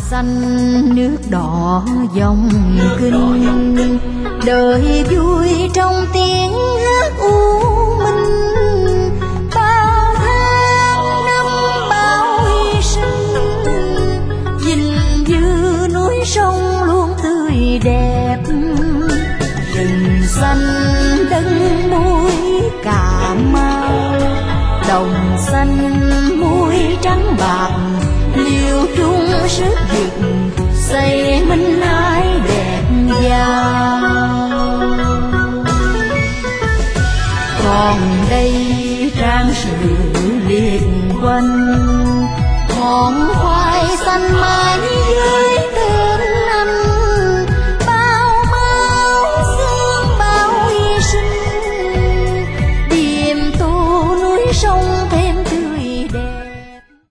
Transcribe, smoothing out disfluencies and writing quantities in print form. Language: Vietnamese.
xanh nước đỏ dòng kinh, đời vui trong tiếng hát u minh. Bao tháng năm bao hy sinh, gìn giữ núi sông luôn tươi đẹp. Rừng xanh đất muối Cà Mau, đồng xanh muối trắng bạc